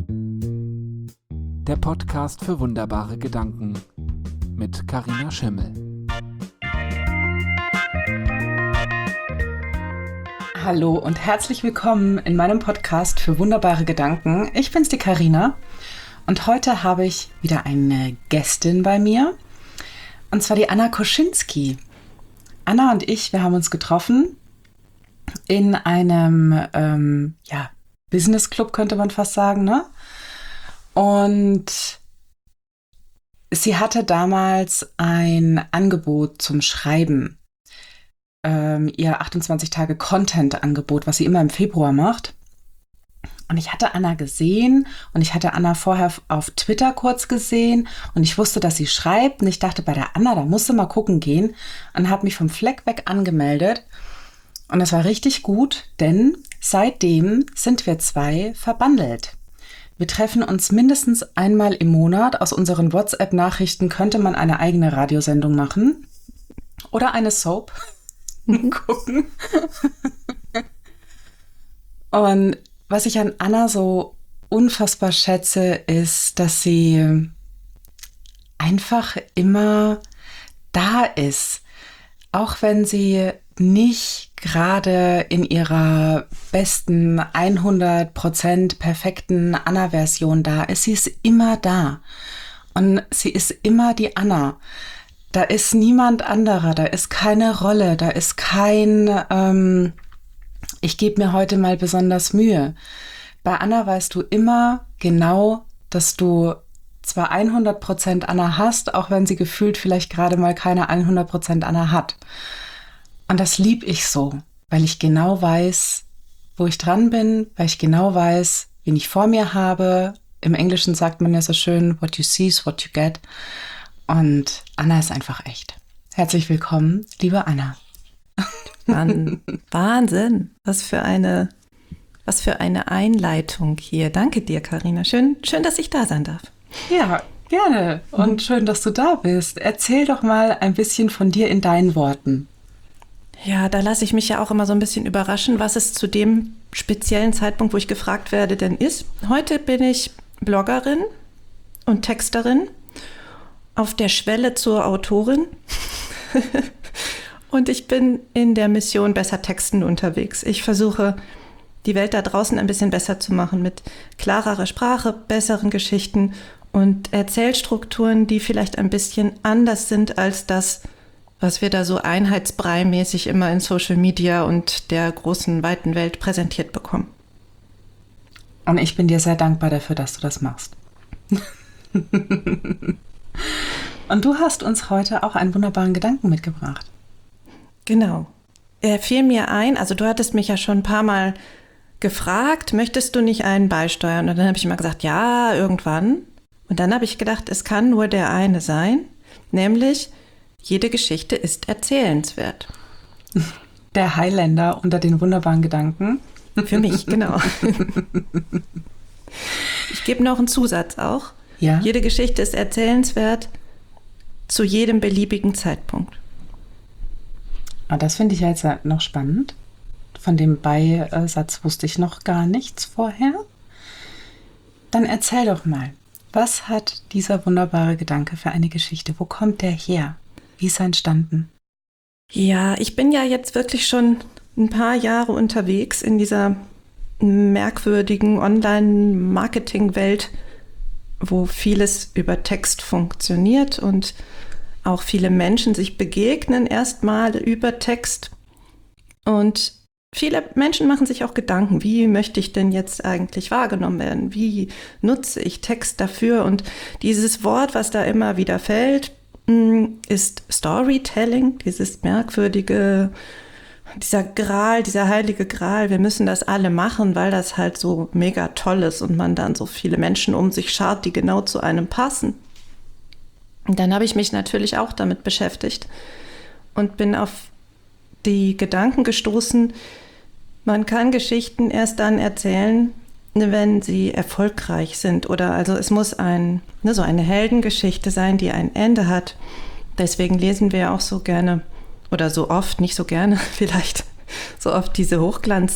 Der Podcast für wunderbare Gedanken mit Carina Schimmel. Hallo und herzlich willkommen in meinem Podcast für wunderbare Gedanken. Ich bin's, die Carina, und heute habe ich wieder eine Gästin bei mir, und zwar die Anna Koschinski. Anna und ich, wir haben uns getroffen in einem Business Club, könnte man fast sagen, ne? Und sie hatte damals ein Angebot zum Schreiben. Ihr 28 Tage Content-Angebot, was sie immer im Februar macht. Und ich hatte Anna gesehen und ich hatte Anna vorher auf Twitter kurz gesehen und ich wusste, dass sie schreibt und ich dachte, bei der Anna, da musst du mal gucken gehen, und habe mich vom Fleck weg angemeldet. Und das war richtig gut, denn seitdem sind wir zwei verbandelt. Wir treffen uns mindestens einmal im Monat. Aus unseren WhatsApp-Nachrichten könnte man eine eigene Radiosendung machen oder eine Soap gucken. Und was ich an Anna so unfassbar schätze, ist, dass sie einfach immer da ist. Auch wenn sie nicht gerade in ihrer besten 100% perfekten Anna-Version da ist. Sie ist immer da. Und sie ist immer die Anna. Da ist niemand anderer, da ist keine Rolle, da ist kein ich gebe mir heute mal besonders Mühe. Bei Anna weißt du immer genau, dass du zwar 100% Anna hast, auch wenn sie gefühlt vielleicht gerade mal keine 100% Anna hat. Und das lieb ich so, weil ich genau weiß, wo ich dran bin, weil ich genau weiß, wen ich vor mir habe. Im Englischen sagt man ja so schön, what you see is what you get. Und Anna ist einfach echt. Herzlich willkommen, liebe Anna. Wahnsinn, was für eine Einleitung hier. Danke dir, Carina. Schön, dass ich da sein darf. Ja, gerne. Und schön, dass du da bist. Erzähl doch mal ein bisschen von dir in deinen Worten. Ja, da lasse ich mich ja auch immer so ein bisschen überraschen, was es zu dem speziellen Zeitpunkt, wo ich gefragt werde, denn ist. Heute bin ich Bloggerin und Texterin, auf der Schwelle zur Autorin. Und ich bin in der Mission Besser Texten unterwegs. Ich versuche, die Welt da draußen ein bisschen besser zu machen mit klarerer Sprache, besseren Geschichten und Erzählstrukturen, die vielleicht ein bisschen anders sind als das, was wir da so einheitsbrei-mäßig immer in Social Media und der großen, weiten Welt präsentiert bekommen. Und ich bin dir sehr dankbar dafür, dass du das machst. Und du hast uns heute auch einen wunderbaren Gedanken mitgebracht. Genau. Er fiel mir ein, also du hattest mich ja schon ein paar Mal gefragt, möchtest du nicht einen beisteuern? Und dann habe ich immer gesagt, ja, irgendwann. Und dann habe ich gedacht, es kann nur der eine sein, nämlich jede Geschichte ist erzählenswert. Der Highlander unter den wunderbaren Gedanken. Für mich, genau. Ich gebe noch einen Zusatz auch. Ja? Jede Geschichte ist erzählenswert zu jedem beliebigen Zeitpunkt. Das finde ich ja jetzt noch spannend. Von dem Beisatz wusste ich noch gar nichts vorher. Dann erzähl doch mal, was hat dieser wunderbare Gedanke für eine Geschichte? Wo kommt der her? Wie ist er entstanden? Ja, ich bin ja jetzt wirklich schon ein paar Jahre unterwegs in dieser merkwürdigen Online-Marketing-Welt, wo vieles über Text funktioniert und auch viele Menschen sich begegnen erstmal über Text. Und viele Menschen machen sich auch Gedanken, wie möchte ich denn jetzt eigentlich wahrgenommen werden? Wie nutze ich Text dafür? Und dieses Wort, was da immer wieder fällt, ist Storytelling, dieses merkwürdige, dieser Gral, dieser heilige Gral. Wir müssen das alle machen, weil das halt so mega toll ist und man dann so viele Menschen um sich schart, die genau zu einem passen. Und dann habe ich mich natürlich auch damit beschäftigt und bin auf die Gedanken gestoßen, man kann Geschichten erst dann erzählen, wenn sie erfolgreich sind. Oder also es muss so eine Heldengeschichte sein, die ein Ende hat. Deswegen lesen wir auch so gerne, oder so oft, nicht so gerne vielleicht, so oft diese Hochglanz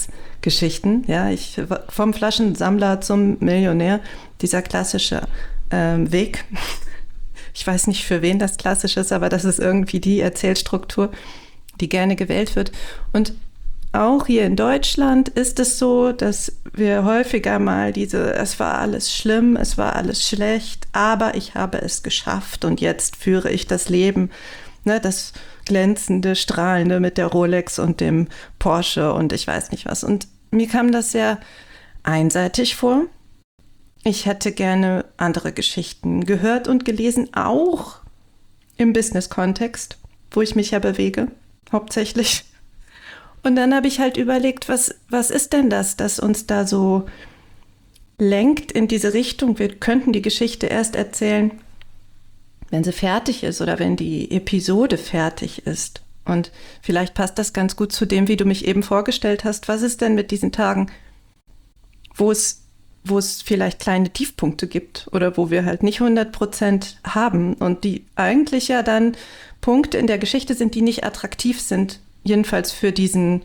Geschichten. Ja, vom Flaschensammler zum Millionär, dieser klassische Weg. Ich weiß nicht, für wen das klassisch ist, aber das ist irgendwie die Erzählstruktur, die gerne gewählt wird. Und auch hier in Deutschland ist es so, dass wir häufiger mal es war alles schlimm, es war alles schlecht, aber ich habe es geschafft und jetzt führe ich das Leben, ne, das glänzende, strahlende mit der Rolex und dem Porsche und ich weiß nicht was. Und mir kam das sehr einseitig vor. Ich hätte gerne andere Geschichten gehört und gelesen, auch im Business-Kontext, wo ich mich ja bewege, hauptsächlich. Und dann habe ich halt überlegt, was ist denn das uns da so lenkt in diese Richtung? Wir könnten die Geschichte erst erzählen, wenn sie fertig ist oder wenn die Episode fertig ist. Und vielleicht passt das ganz gut zu dem, wie du mich eben vorgestellt hast. Was ist denn mit diesen Tagen, wo es vielleicht kleine Tiefpunkte gibt oder wo wir halt nicht 100% haben und die eigentlich ja dann Punkte in der Geschichte sind, die nicht attraktiv sind, jedenfalls für diesen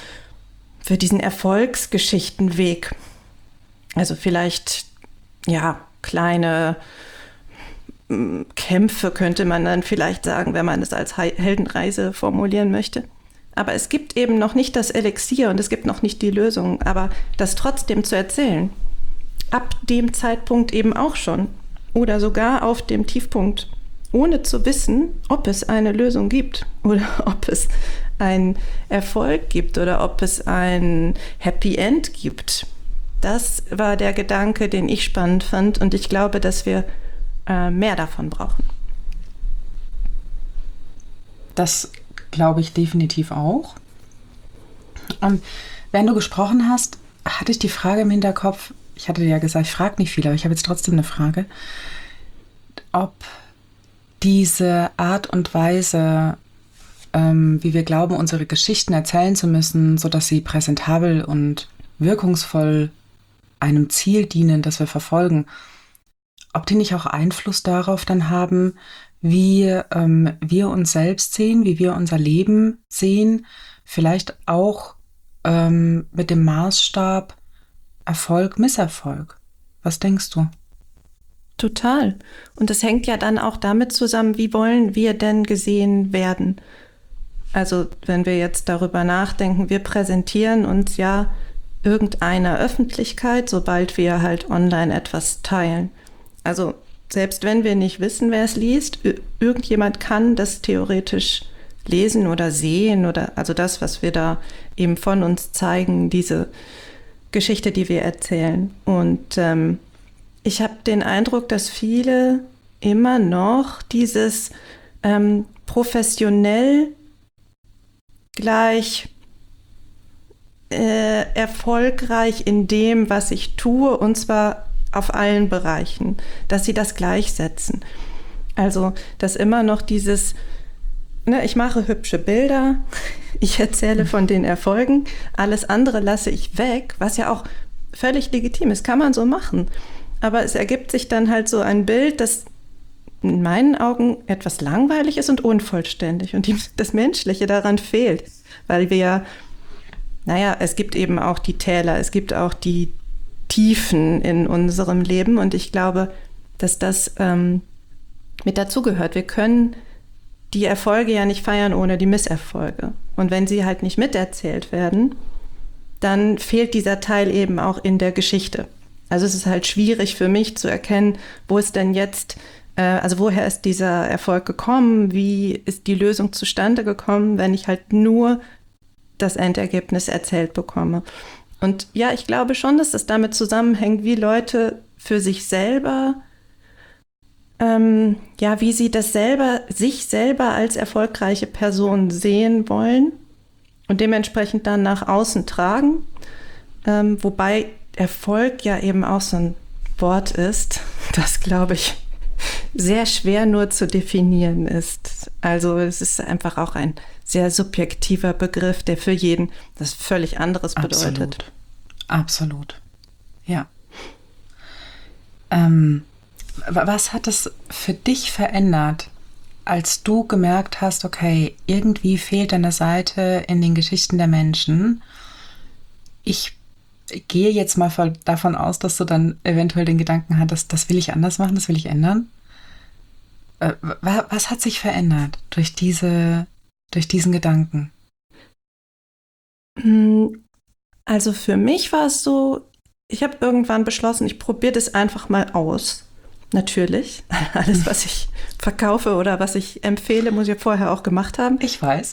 Erfolgsgeschichtenweg. Also vielleicht, ja, kleine Kämpfe könnte man dann vielleicht sagen, wenn man es als Heldenreise formulieren möchte. Aber es gibt eben noch nicht das Elixier und es gibt noch nicht die Lösung, aber das trotzdem zu erzählen, ab dem Zeitpunkt eben auch schon oder sogar auf dem Tiefpunkt, ohne zu wissen, ob es eine Lösung gibt oder ob es einen Erfolg gibt oder ob es ein Happy End gibt. Das war der Gedanke, den ich spannend fand und ich glaube, dass wir mehr davon brauchen. Das glaube ich definitiv auch. Und wenn du gesprochen hast, hatte ich die Frage im Hinterkopf, ich hatte dir ja gesagt, ich frage nicht viel, aber ich habe jetzt trotzdem eine Frage, ob diese Art und Weise, wie wir glauben, unsere Geschichten erzählen zu müssen, sodass sie präsentabel und wirkungsvoll einem Ziel dienen, das wir verfolgen, ob die nicht auch Einfluss darauf dann haben, wie wir uns selbst sehen, wie wir unser Leben sehen, vielleicht auch mit dem Maßstab Erfolg, Misserfolg. Was denkst du? Total. Und das hängt ja dann auch damit zusammen, wie wollen wir denn gesehen werden? Also wenn wir jetzt darüber nachdenken, wir präsentieren uns ja irgendeiner Öffentlichkeit, sobald wir halt online etwas teilen. Also selbst wenn wir nicht wissen, wer es liest, irgendjemand kann das theoretisch lesen oder sehen oder also das, was wir da eben von uns zeigen, diese Geschichte, die wir erzählen. Und ich habe den Eindruck, dass viele immer noch dieses professionell gleich erfolgreich in dem, was ich tue, und zwar auf allen Bereichen, dass sie das gleichsetzen. Also, dass immer noch dieses, ne, ich mache hübsche Bilder, ich erzähle von den Erfolgen, alles andere lasse ich weg, was ja auch völlig legitim ist, kann man so machen. Aber es ergibt sich dann halt so ein Bild, das in meinen Augen etwas langweilig ist und unvollständig und das Menschliche daran fehlt, weil wir, naja, es gibt eben auch die Täler, es gibt auch die Tiefen in unserem Leben und ich glaube, dass das mit dazugehört. Wir können die Erfolge ja nicht feiern ohne die Misserfolge. Und wenn sie halt nicht miterzählt werden, dann fehlt dieser Teil eben auch in der Geschichte. Also es ist halt schwierig für mich zu erkennen, wo ist denn jetzt, also woher ist dieser Erfolg gekommen, wie ist die Lösung zustande gekommen, wenn ich halt nur das Endergebnis erzählt bekomme. Und ja, ich glaube schon, dass das damit zusammenhängt, wie Leute für sich selber, wie sie das selber, sich selber als erfolgreiche Person sehen wollen und dementsprechend dann nach außen tragen. Wobei Erfolg ja eben auch so ein Wort ist, das, glaube ich, sehr schwer nur zu definieren ist. Also es ist einfach auch ein sehr subjektiver Begriff, der für jeden das völlig anderes bedeutet. Absolut. Ja. Was hat es für dich verändert, als du gemerkt hast, okay, irgendwie fehlt eine Seite in den Geschichten der Menschen. Ich gehe jetzt mal davon aus, dass du dann eventuell den Gedanken hattest, das will ich anders machen, das will ich ändern. Was hat sich verändert durch diesen Gedanken? Also für mich war es so, ich habe irgendwann beschlossen, ich probiere das einfach mal aus. Natürlich. Alles, was ich verkaufe oder was ich empfehle, muss ich vorher auch gemacht haben. Ich weiß.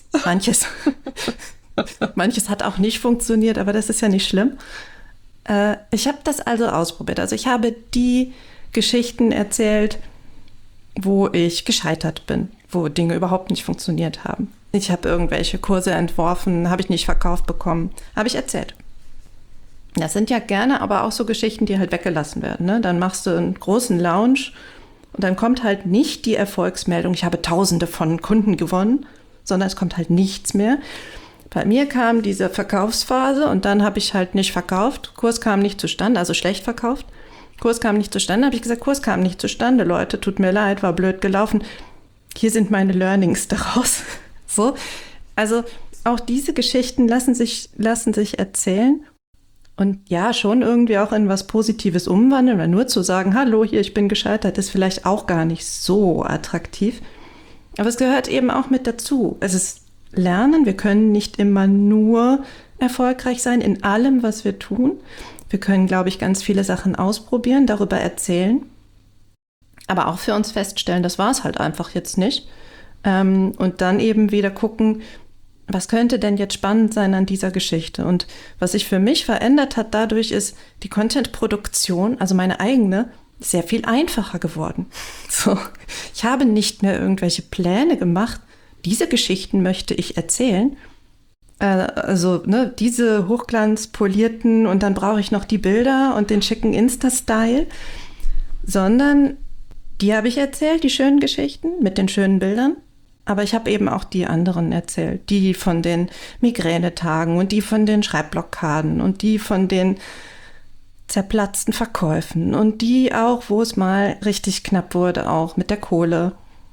Manches hat auch nicht funktioniert, aber das ist ja nicht schlimm. Ich habe das also ausprobiert. Also ich habe die Geschichten erzählt, wo ich gescheitert bin, wo Dinge überhaupt nicht funktioniert haben. Ich habe irgendwelche Kurse entworfen, habe ich nicht verkauft bekommen, habe ich erzählt. Das sind ja gerne aber auch so Geschichten, die halt weggelassen werden. Ne? Dann machst du einen großen Launch und dann kommt halt nicht die Erfolgsmeldung, ich habe Tausende von Kunden gewonnen, sondern es kommt halt nichts mehr. Bei mir kam diese Verkaufsphase und dann habe ich halt nicht verkauft. Kurs kam nicht zustande, also schlecht verkauft. Kurs kam nicht zustande, habe ich gesagt, Kurs kam nicht zustande, Leute, tut mir leid, war blöd gelaufen. Hier sind meine Learnings daraus. So, also auch diese Geschichten lassen sich erzählen. Und ja, schon irgendwie auch in was Positives umwandeln, weil nur zu sagen, hallo, hier, ich bin gescheitert, ist vielleicht auch gar nicht so attraktiv. Aber es gehört eben auch mit dazu. Es ist Lernen, wir können nicht immer nur erfolgreich sein in allem, was wir tun. Wir können, glaube ich, ganz viele Sachen ausprobieren, darüber erzählen, aber auch für uns feststellen, das war es halt einfach jetzt nicht. Und dann eben wieder gucken, was könnte denn jetzt spannend sein an dieser Geschichte? Und was sich für mich verändert hat dadurch ist die Content-Produktion, also meine eigene, sehr viel einfacher geworden. So, ich habe nicht mehr irgendwelche Pläne gemacht. Diese Geschichten möchte ich erzählen. Also diese hochglanzpolierten und dann brauche ich noch die Bilder und den schicken Insta-Style, sondern die habe ich erzählt, die schönen Geschichten mit den schönen Bildern. Aber ich habe eben auch die anderen erzählt, die von den Migränetagen und die von den Schreibblockaden und die von den zerplatzten Verkäufen und die auch, wo es mal richtig knapp wurde, auch mit der Kohle.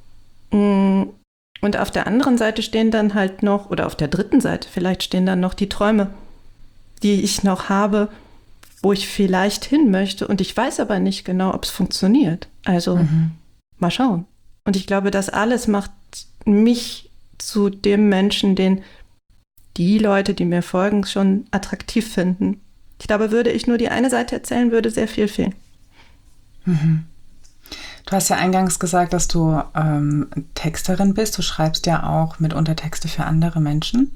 Und auf der anderen Seite stehen dann halt noch, oder auf der dritten Seite vielleicht stehen dann noch die Träume, die ich noch habe, wo ich vielleicht hin möchte und ich weiß aber nicht genau, ob es funktioniert. Also mal schauen. Und ich glaube, das alles macht mich zu dem Menschen, den die Leute, die mir folgen, schon attraktiv finden. Ich glaube, würde ich nur die eine Seite erzählen, würde sehr viel fehlen. Du hast ja eingangs gesagt, dass du Texterin bist. Du schreibst ja auch mitunter Texte für andere Menschen.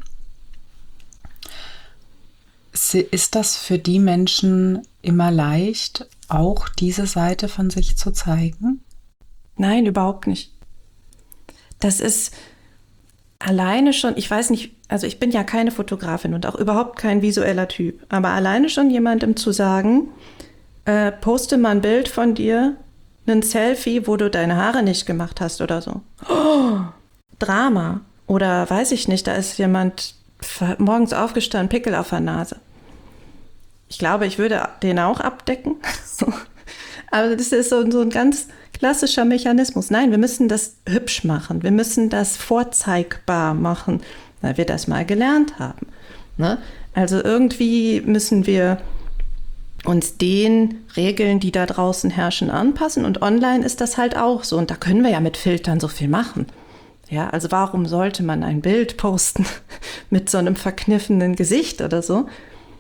Ist das für die Menschen immer leicht, auch diese Seite von sich zu zeigen? Nein, überhaupt nicht. Das ist alleine schon, ich weiß nicht, also ich bin ja keine Fotografin und auch überhaupt kein visueller Typ, aber alleine schon jemandem zu sagen, poste mal ein Bild von dir, ein Selfie, wo du deine Haare nicht gemacht hast oder so. Oh, Drama. Oder weiß ich nicht, da ist jemand morgens aufgestanden, Pickel auf der Nase. Ich glaube, ich würde den auch abdecken. Aber das ist so ein ganz klassischer Mechanismus. Nein, wir müssen das hübsch machen. Wir müssen das vorzeigbar machen, weil wir das mal gelernt haben. Ne? Also irgendwie müssen wir uns den Regeln, die da draußen herrschen, anpassen. Und online ist das halt auch so. Und da können wir ja mit Filtern so viel machen. Ja, also warum sollte man ein Bild posten mit so einem verkniffenen Gesicht oder so?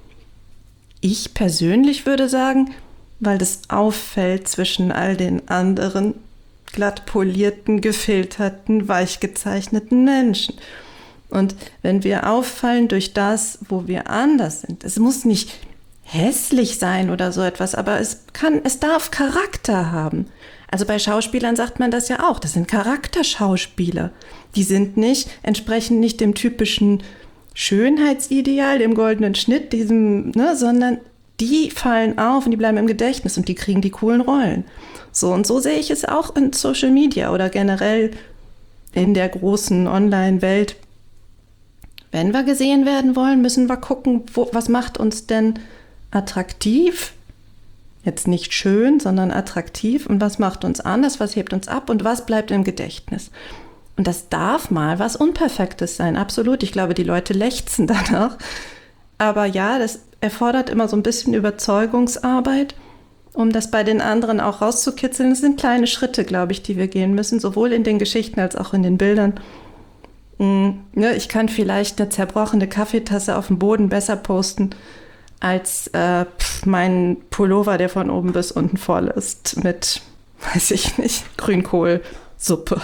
Ich persönlich würde sagen, weil das auffällt zwischen all den anderen glatt polierten, gefilterten, weich gezeichneten Menschen. Und wenn wir auffallen durch das, wo wir anders sind, es muss nicht hässlich sein oder so etwas, aber es darf Charakter haben. Also bei Schauspielern sagt man das ja auch, das sind Charakterschauspieler. Die entsprechen nicht dem typischen Schönheitsideal, dem goldenen Schnitt, sondern die fallen auf und die bleiben im Gedächtnis und die kriegen die coolen Rollen. So und so sehe ich es auch in Social Media oder generell in der großen Online-Welt. Wenn wir gesehen werden wollen, müssen wir gucken, was macht uns denn attraktiv? Jetzt nicht schön, sondern attraktiv. Und was macht uns anders? Was hebt uns ab? Und was bleibt im Gedächtnis? Und das darf mal was Unperfektes sein, absolut. Ich glaube, die Leute lechzen danach. Aber ja, erfordert immer so ein bisschen Überzeugungsarbeit, um das bei den anderen auch rauszukitzeln. Es sind kleine Schritte, glaube ich, die wir gehen müssen, sowohl in den Geschichten als auch in den Bildern. Ja, ich kann vielleicht eine zerbrochene Kaffeetasse auf dem Boden besser posten, als mein Pullover, der von oben bis unten voll ist, mit, weiß ich nicht, Grünkohlsuppe.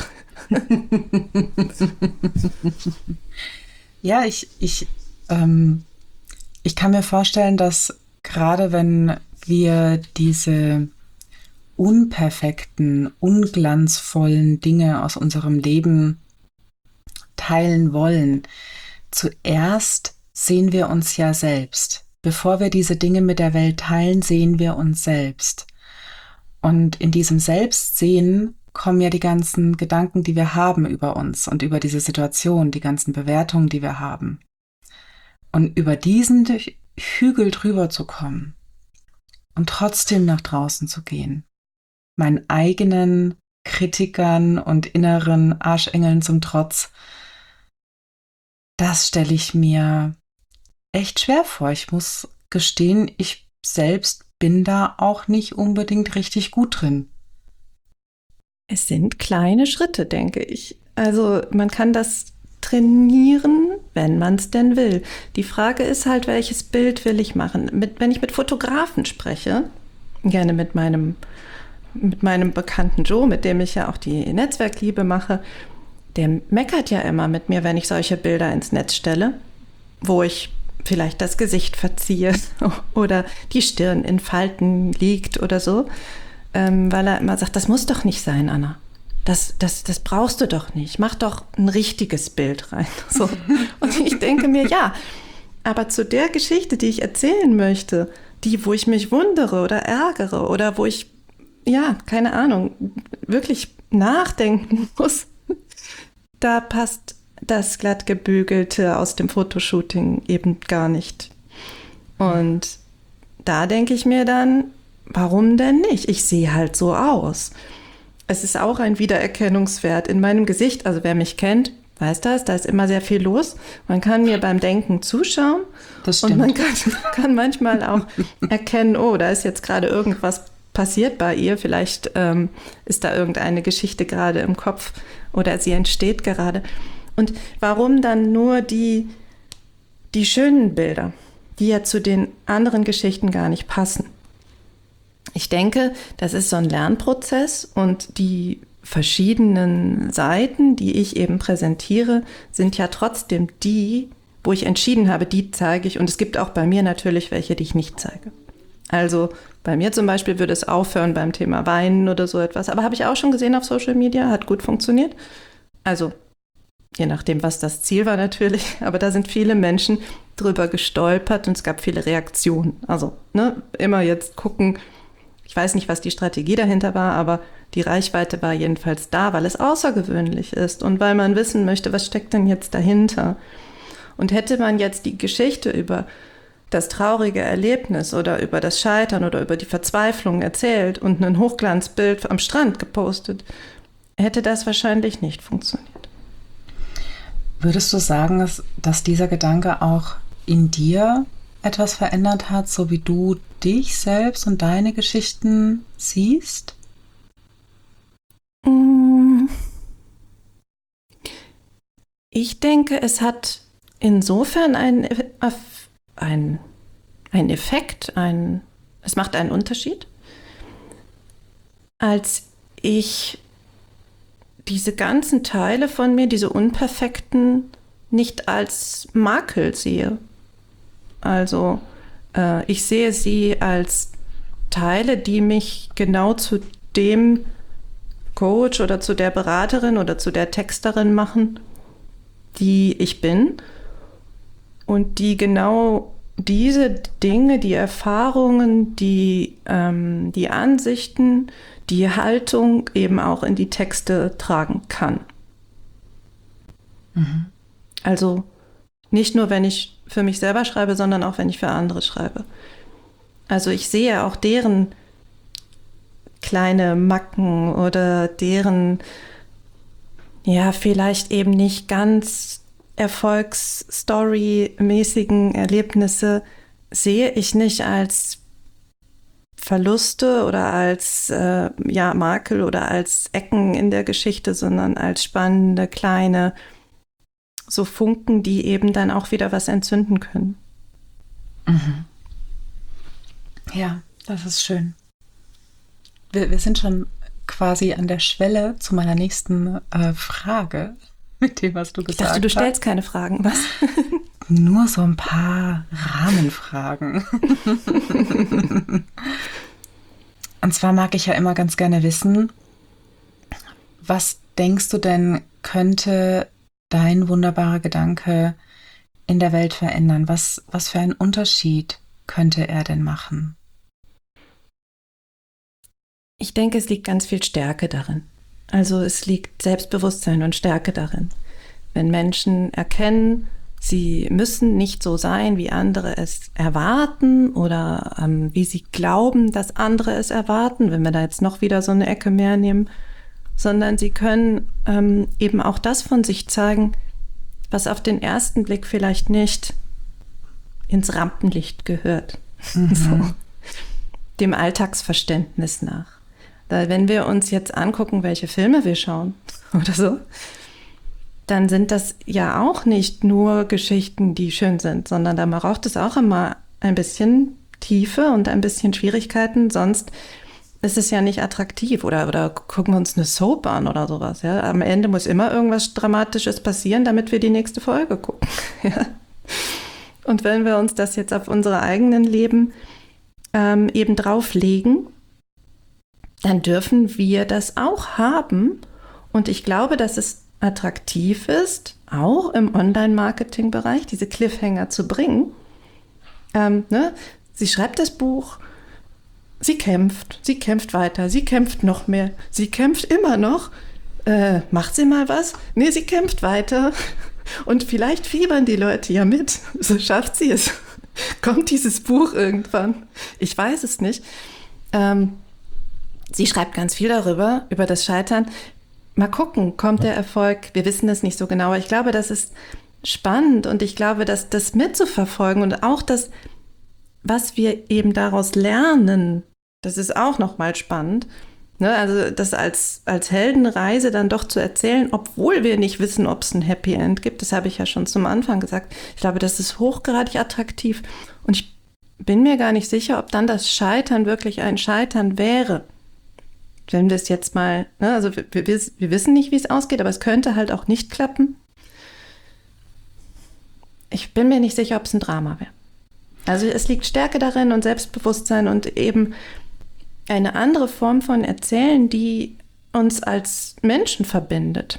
Ja, ich kann mir vorstellen, dass gerade wenn wir diese unperfekten, unglanzvollen Dinge aus unserem Leben teilen wollen, zuerst sehen wir uns ja selbst. Bevor wir diese Dinge mit der Welt teilen, sehen wir uns selbst. Und in diesem Selbstsehen kommen ja die ganzen Gedanken, die wir haben über uns und über diese Situation, die ganzen Bewertungen, die wir haben. Und über diesen Hügel drüber zu kommen und trotzdem nach draußen zu gehen, meinen eigenen Kritikern und inneren Arschengeln zum Trotz, das stelle ich mir echt schwer vor. Ich muss gestehen, ich selbst bin da auch nicht unbedingt richtig gut drin. Es sind kleine Schritte, denke ich. Also man kann das trainieren, wenn man es denn will. Die Frage ist halt, welches Bild will ich machen? Wenn ich mit Fotografen spreche, gerne mit meinem Bekannten Joe, mit dem ich ja auch die Netzwerkliebe mache, der meckert ja immer mit mir, wenn ich solche Bilder ins Netz stelle, wo ich vielleicht das Gesicht verziehe oder die Stirn in Falten liegt oder so, weil er immer sagt, das muss doch nicht sein, Anna. Das brauchst du doch nicht. Mach doch ein richtiges Bild rein. So. Und ich denke mir, ja, aber zu der Geschichte, die ich erzählen möchte, die, wo ich mich wundere oder ärgere oder wo ich, ja, keine Ahnung, wirklich nachdenken muss, da passt das glatt gebügelte aus dem Fotoshooting eben gar nicht. Und da denke ich mir dann, warum denn nicht? Ich sehe halt so aus. Es ist auch ein Wiedererkennungswert in meinem Gesicht. Also wer mich kennt, weiß das, da ist immer sehr viel los. Man kann mir beim Denken zuschauen. Das stimmt. Und man kann manchmal auch erkennen, oh, da ist jetzt gerade irgendwas passiert bei ihr. Vielleicht ist da irgendeine Geschichte gerade im Kopf oder sie entsteht gerade. Und warum dann nur die schönen Bilder, die ja zu den anderen Geschichten gar nicht passen? Ich denke, das ist so ein Lernprozess und die verschiedenen Seiten, die ich eben präsentiere, sind ja trotzdem die, wo ich entschieden habe, die zeige ich. Und es gibt auch bei mir natürlich welche, die ich nicht zeige. Also bei mir zum Beispiel würde es aufhören beim Thema Weinen oder so etwas. Aber habe ich auch schon gesehen auf Social Media, hat gut funktioniert. Also je nachdem, was das Ziel war natürlich. Aber da sind viele Menschen drüber gestolpert und es gab viele Reaktionen. Also immer jetzt gucken. Ich weiß nicht, was die Strategie dahinter war, aber die Reichweite war jedenfalls da, weil es außergewöhnlich ist und weil man wissen möchte, was steckt denn jetzt dahinter. Und hätte man jetzt die Geschichte über das traurige Erlebnis oder über das Scheitern oder über die Verzweiflung erzählt und ein Hochglanzbild am Strand gepostet, hätte das wahrscheinlich nicht funktioniert. Würdest du sagen, dass dieser Gedanke auch in dir etwas verändert hat, so wie du dich selbst und deine Geschichten siehst? Ich denke, es hat insofern einen Effekt, es macht einen Unterschied, als ich diese ganzen Teile von mir, diese unperfekten, nicht als Makel sehe. Also ich sehe sie als Teile, die mich genau zu dem Coach oder zu der Beraterin oder zu der Texterin machen, die ich bin und die genau diese Dinge, die Erfahrungen, die Ansichten, die Haltung eben auch in die Texte tragen kann. Mhm. Also nicht nur, wenn ich für mich selber schreibe, sondern auch, wenn ich für andere schreibe. Also ich sehe auch deren kleine Macken oder deren, ja, vielleicht eben nicht ganz erfolgsstory-mäßigen Erlebnisse, sehe ich nicht als Verluste oder als Makel oder als Ecken in der Geschichte, sondern als spannende kleine so Funken, die eben dann auch wieder was entzünden können. Mhm. Ja, das ist schön. Wir sind schon quasi an der Schwelle zu meiner nächsten Frage mit dem, was du gesagt hast. Ich dachte, du stellst keine Fragen, was? Nur so ein paar Rahmenfragen. Und zwar mag ich ja immer ganz gerne wissen, was denkst du denn, könnte dein wunderbarer Gedanke in der Welt verändern? Was für einen Unterschied könnte er denn machen? Ich denke, es liegt ganz viel Stärke darin. Also es liegt Selbstbewusstsein und Stärke darin. Wenn Menschen erkennen, sie müssen nicht so sein, wie andere es erwarten oder wie sie glauben, dass andere es erwarten, wenn wir da jetzt noch wieder so eine Ecke mehr nehmen, sondern sie können eben auch das von sich zeigen, was auf den ersten Blick vielleicht nicht ins Rampenlicht gehört, so, dem Alltagsverständnis nach. Da, wenn wir uns jetzt angucken, welche Filme wir schauen oder so, dann sind das ja auch nicht nur Geschichten, die schön sind, sondern da braucht es auch immer ein bisschen Tiefe und ein bisschen Schwierigkeiten, sonst ist es ja nicht attraktiv. Oder gucken wir uns eine Soap an oder sowas. Ja? Am Ende muss immer irgendwas Dramatisches passieren, damit wir die nächste Folge gucken. Ja? Und wenn wir uns das jetzt auf unsere eigenen Leben eben drauflegen, dann dürfen wir das auch haben. Und ich glaube, dass es attraktiv ist, auch im Online-Marketing-Bereich diese Cliffhanger zu bringen. Sie schreibt das Buch, sie kämpft weiter, sie kämpft noch mehr, sie kämpft immer noch. Macht sie mal was? Nee, sie kämpft weiter. Und vielleicht fiebern die Leute ja mit. So schafft sie es. Kommt dieses Buch irgendwann? Ich weiß es nicht. Sie schreibt ganz viel darüber, über das Scheitern. Mal gucken, kommt der Erfolg? Wir wissen es nicht so genau, aber ich glaube, das ist spannend und ich glaube, dass das mitzuverfolgen und auch das, was wir eben daraus lernen, das ist auch nochmal spannend. Ne? Also das als Heldenreise dann doch zu erzählen, obwohl wir nicht wissen, ob es ein Happy End gibt, das habe ich ja schon zum Anfang gesagt. Ich glaube, das ist hochgradig attraktiv und ich bin mir gar nicht sicher, ob dann das Scheitern wirklich ein Scheitern wäre. Wenn wir es jetzt mal, ne, also wir wissen nicht, wie es ausgeht, aber es könnte halt auch nicht klappen. Ich bin mir nicht sicher, ob es ein Drama wäre. Also es liegt Stärke darin und Selbstbewusstsein und eben eine andere Form von Erzählen, die uns als Menschen verbindet.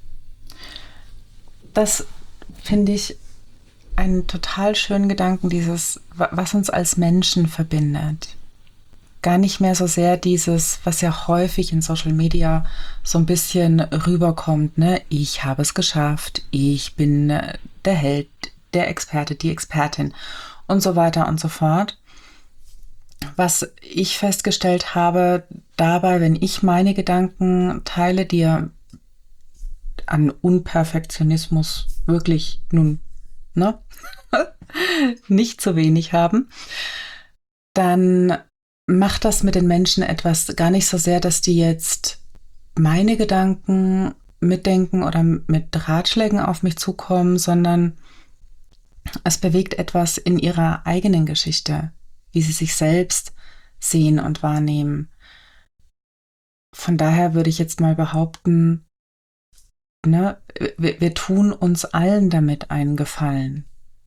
Das finde ich einen total schönen Gedanken, dieses, was uns als Menschen verbindet. Gar nicht mehr so sehr dieses, was ja häufig in Social Media so ein bisschen rüberkommt, ne? Ich habe es geschafft, ich bin der Held, der Experte, die Expertin und so weiter und so fort. Was ich festgestellt habe dabei, wenn ich meine Gedanken teile, die ja an Unperfektionismus wirklich nun, ne? nicht zu wenig haben, dann macht das mit den Menschen etwas, gar nicht so sehr, dass die jetzt meine Gedanken mitdenken oder mit Ratschlägen auf mich zukommen, sondern es bewegt etwas in ihrer eigenen Geschichte, wie sie sich selbst sehen und wahrnehmen. Von daher würde ich jetzt mal behaupten, ne, wir tun uns allen damit einen Gefallen.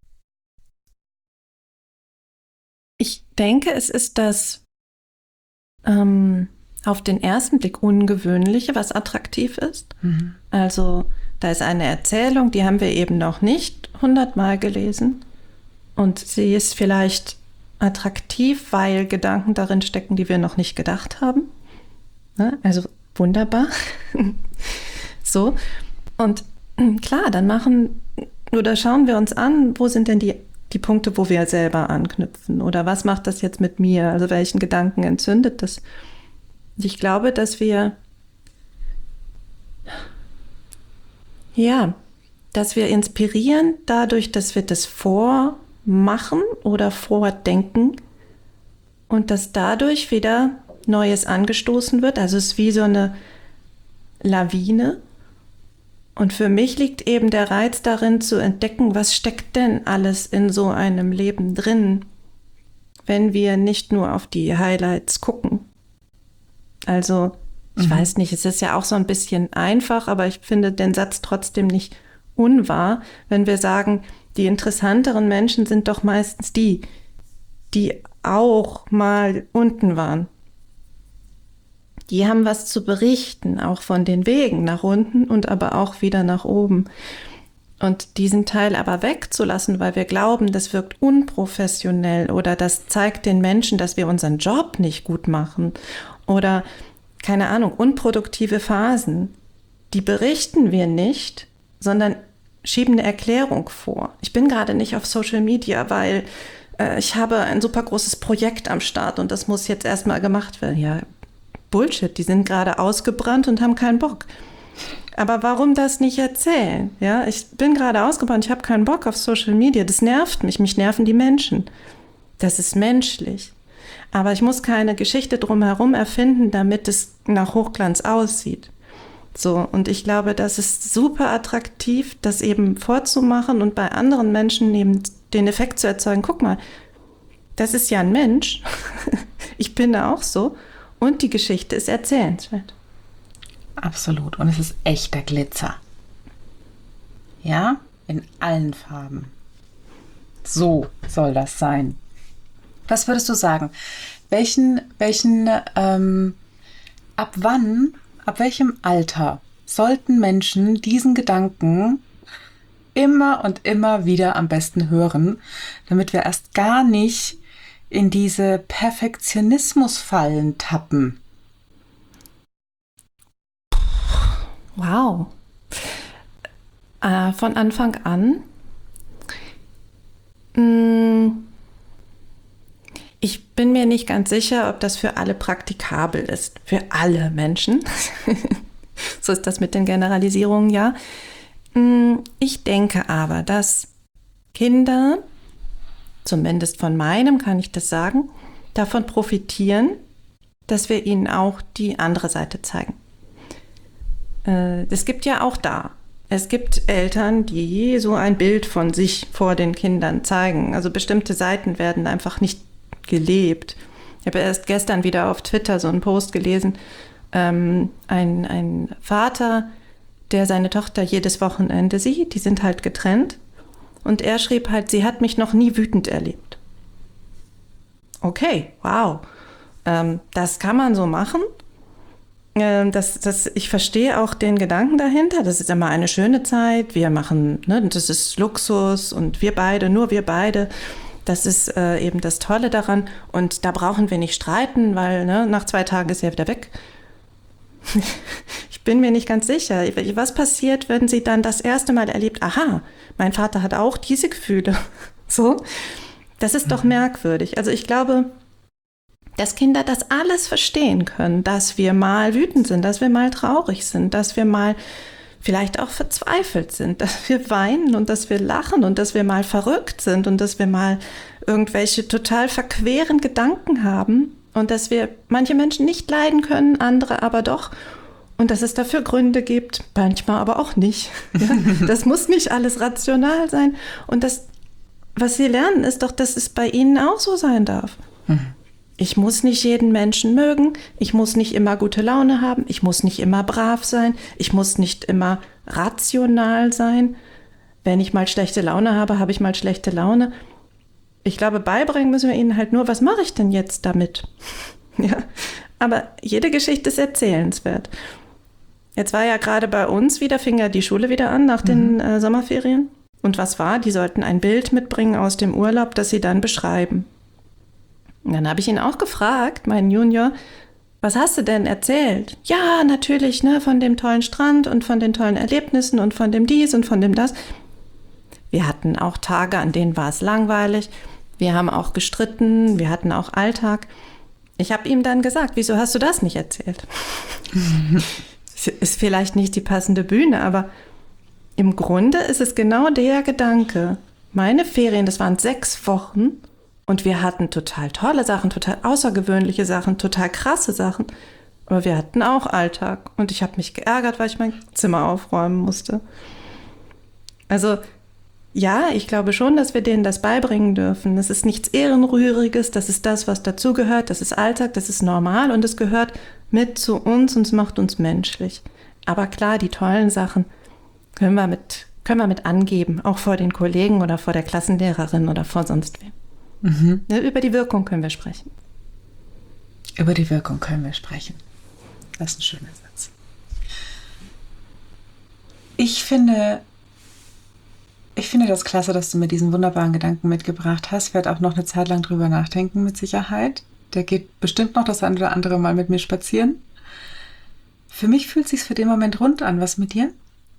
Ich denke, es ist das auf den ersten Blick Ungewöhnliche, was attraktiv ist. Mhm. Also da ist eine Erzählung, die haben wir eben noch nicht 100-mal gelesen und sie ist vielleicht attraktiv, weil Gedanken darin stecken, die wir noch nicht gedacht haben. Ne? Also wunderbar. So. Und klar, dann schauen wir uns an, wo sind denn die Punkte, wo wir selber anknüpfen oder was macht das jetzt mit mir, also welchen Gedanken entzündet das. Ich glaube, dass wir inspirieren dadurch, dass wir das machen oder vordenken und dass dadurch wieder Neues angestoßen wird. Also es ist wie so eine Lawine. Und für mich liegt eben der Reiz darin zu entdecken, was steckt denn alles in so einem Leben drin, wenn wir nicht nur auf die Highlights gucken. Also ich weiß nicht, es ist ja auch so ein bisschen einfach, aber ich finde den Satz trotzdem nicht unwahr, wenn wir sagen, die interessanteren Menschen sind doch meistens die auch mal unten waren. Die haben was zu berichten, auch von den Wegen nach unten und aber auch wieder nach oben. Und diesen Teil aber wegzulassen, weil wir glauben, das wirkt unprofessionell oder das zeigt den Menschen, dass wir unseren Job nicht gut machen oder, keine Ahnung, unproduktive Phasen, die berichten wir nicht, sondern schieben eine Erklärung vor. Ich bin gerade nicht auf Social Media, weil ich habe ein super großes Projekt am Start und das muss jetzt erstmal gemacht werden. Ja, Bullshit, die sind gerade ausgebrannt und haben keinen Bock. Aber warum das nicht erzählen? Ja, ich bin gerade ausgebrannt, ich habe keinen Bock auf Social Media. Das nervt mich nerven die Menschen. Das ist menschlich. Aber ich muss keine Geschichte drumherum erfinden, damit es nach Hochglanz aussieht. So, und ich glaube, das ist super attraktiv, das eben vorzumachen und bei anderen Menschen eben den Effekt zu erzeugen. Guck mal, das ist ja ein Mensch. Ich bin da auch so. Und die Geschichte ist erzählenswert. Absolut. Und es ist echter Glitzer. Ja, in allen Farben. So soll das sein. Was würdest du sagen? Ab welchem Alter sollten Menschen diesen Gedanken immer und immer wieder am besten hören, damit wir erst gar nicht in diese Perfektionismusfallen tappen? Wow. Von Anfang an. Ich bin mir nicht ganz sicher, ob das für alle praktikabel ist. Für alle Menschen. So ist das mit den Generalisierungen, ja. Ich denke aber, dass Kinder, zumindest von meinem kann ich das sagen, davon profitieren, dass wir ihnen auch die andere Seite zeigen. Es gibt ja auch es gibt Eltern, die so ein Bild von sich vor den Kindern zeigen. Also bestimmte Seiten werden einfach nicht gelebt. Ich habe erst gestern wieder auf Twitter so einen Post gelesen, ein Vater, der seine Tochter jedes Wochenende sieht, die sind halt getrennt, und er schrieb halt, sie hat mich noch nie wütend erlebt. Okay, wow, das kann man so machen. Ich verstehe auch den Gedanken dahinter, das ist immer eine schöne Zeit, wir machen, ne, das ist Luxus und nur wir beide, das ist eben das Tolle daran und da brauchen wir nicht streiten, weil nach 2 Tagen ist er wieder weg. Ich bin mir nicht ganz sicher, was passiert, wenn sie dann das erste Mal erlebt, aha, mein Vater hat auch diese Gefühle, so, das ist doch merkwürdig. Also ich glaube, dass Kinder das alles verstehen können, dass wir mal wütend sind, dass wir mal traurig sind, dass wir mal vielleicht auch verzweifelt sind, dass wir weinen und dass wir lachen und dass wir mal verrückt sind und dass wir mal irgendwelche total verqueren Gedanken haben und dass wir manche Menschen nicht leiden können, andere aber doch und dass es dafür Gründe gibt, manchmal aber auch nicht. Ja? Das muss nicht alles rational sein und das, was sie lernen, ist doch, dass es bei ihnen auch so sein darf. Ich muss nicht jeden Menschen mögen, ich muss nicht immer gute Laune haben, ich muss nicht immer brav sein, ich muss nicht immer rational sein. Wenn ich mal schlechte Laune habe, habe ich mal schlechte Laune. Ich glaube, beibringen müssen wir ihnen halt nur, was mache ich denn jetzt damit? Ja, aber jede Geschichte ist erzählenswert. Jetzt war ja gerade bei uns fing ja die Schule wieder an nach den Sommerferien. Und was war? Die sollten ein Bild mitbringen aus dem Urlaub, das sie dann beschreiben. Und dann habe ich ihn auch gefragt, meinen Junior, was hast du denn erzählt? Ja, natürlich, von dem tollen Strand und von den tollen Erlebnissen und von dem dies und von dem das. Wir hatten auch Tage, an denen war es langweilig. Wir haben auch gestritten, wir hatten auch Alltag. Ich habe ihm dann gesagt, wieso hast du das nicht erzählt? Ist vielleicht nicht die passende Bühne, aber im Grunde ist es genau der Gedanke. meine Ferien, das waren 6 Wochen und wir hatten total tolle Sachen, total außergewöhnliche Sachen, total krasse Sachen. Aber wir hatten auch Alltag und ich habe mich geärgert, weil ich mein Zimmer aufräumen musste. Also ja, ich glaube schon, dass wir denen das beibringen dürfen. Das ist nichts Ehrenrühriges, das ist das, was dazugehört, das ist Alltag, das ist normal und es gehört mit zu uns und es macht uns menschlich. Aber klar, die tollen Sachen können wir mit angeben, auch vor den Kollegen oder vor der Klassenlehrerin oder vor sonst wem. Mhm. Über die Wirkung können wir sprechen. Über die Wirkung können wir sprechen. Das ist ein schöner Satz. Ich finde das klasse, dass du mir diesen wunderbaren Gedanken mitgebracht hast. Ich werde auch noch eine Zeit lang drüber nachdenken, mit Sicherheit. Der geht bestimmt noch das ein oder andere Mal mit mir spazieren. Für mich fühlt es sich für den Moment rund an. Was mit dir?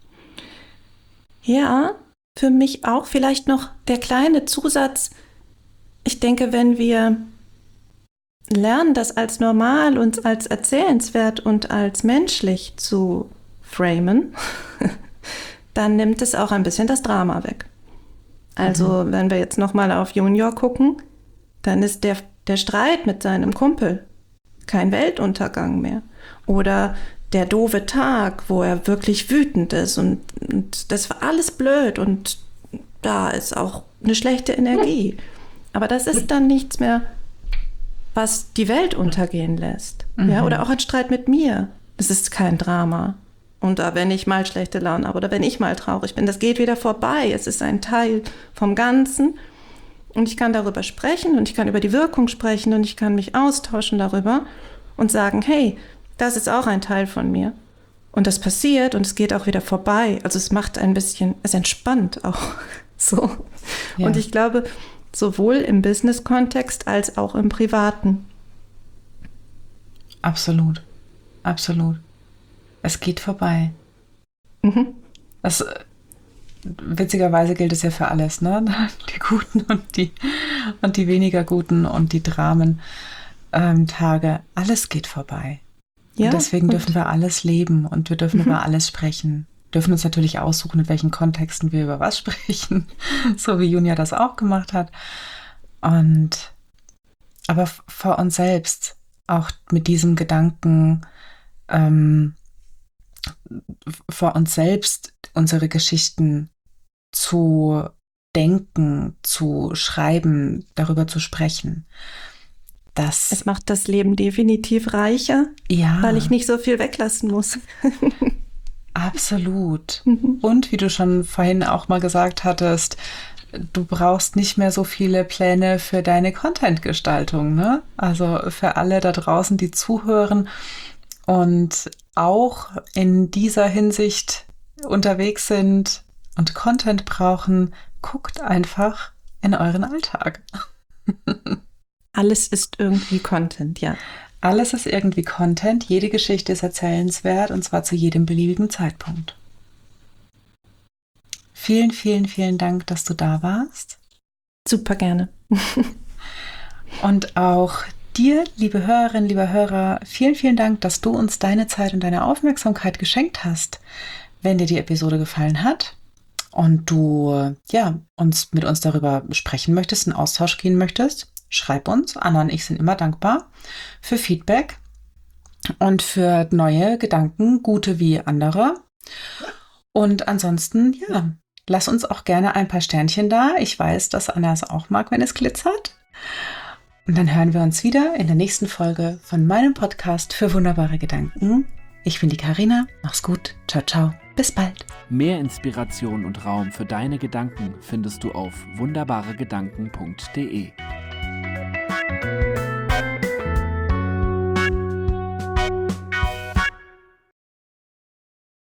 Ja, für mich auch. Vielleicht noch der kleine Zusatz. Ich denke, wenn wir lernen, das als normal und als erzählenswert und als menschlich zu framen, dann nimmt es auch ein bisschen das Drama weg. Also wenn wir jetzt nochmal auf Junior gucken, dann ist der Streit mit seinem Kumpel kein Weltuntergang mehr. Oder der doofe Tag, wo er wirklich wütend ist und das war alles blöd und da ist auch eine schlechte Energie. Aber das ist dann nichts mehr, was die Welt untergehen lässt. Ja? Oder auch ein Streit mit mir. Das ist kein Drama. Und wenn ich mal schlechte Laune habe oder wenn ich mal traurig bin, das geht wieder vorbei. Es ist ein Teil vom Ganzen. Und ich kann darüber sprechen und ich kann über die Wirkung sprechen und ich kann mich austauschen darüber und sagen, hey, das ist auch ein Teil von mir. Und das passiert und es geht auch wieder vorbei. Also es macht ein bisschen, es entspannt auch so. Ja. Und ich glaube, sowohl im Business-Kontext als auch im Privaten. Absolut. Absolut. Es geht vorbei. Das, witzigerweise gilt es ja für alles, ne? Die guten und die weniger guten und die Dramentage. Alles geht vorbei. Ja, und deswegen dürfen wir alles leben und wir dürfen über alles sprechen. Dürfen uns natürlich aussuchen, in welchen Kontexten wir über was sprechen, so wie Junia das auch gemacht hat. Aber vor uns selbst, auch mit diesem Gedanken, vor uns selbst unsere Geschichten zu denken, zu schreiben, darüber zu sprechen. Es macht das Leben definitiv reicher, ja, weil ich nicht so viel weglassen muss. Absolut. Und wie du schon vorhin auch mal gesagt hattest, du brauchst nicht mehr so viele Pläne für deine Content-Gestaltung, ne? Also für alle da draußen, die zuhören und auch in dieser Hinsicht unterwegs sind und Content brauchen, guckt einfach in euren Alltag. Alles ist irgendwie Content, ja. Alles ist irgendwie Content, jede Geschichte ist erzählenswert und zwar zu jedem beliebigen Zeitpunkt. Vielen, vielen, vielen Dank, dass du da warst. Super gerne. Und auch dir, liebe Hörerinnen, lieber Hörer, vielen, vielen Dank, dass du uns deine Zeit und deine Aufmerksamkeit geschenkt hast. Wenn dir die Episode gefallen hat und du mit uns darüber sprechen möchtest, in Austausch gehen möchtest, schreib uns. Anna und ich sind immer dankbar für Feedback und für neue Gedanken, gute wie andere. Und ansonsten, lass uns auch gerne ein paar Sternchen da. Ich weiß, dass Anna es auch mag, wenn es glitzert. Und dann hören wir uns wieder in der nächsten Folge von meinem Podcast für wunderbare Gedanken. Ich bin die Carina. Mach's gut. Ciao, ciao. Bis bald. Mehr Inspiration und Raum für deine Gedanken findest du auf wunderbaregedanken.de.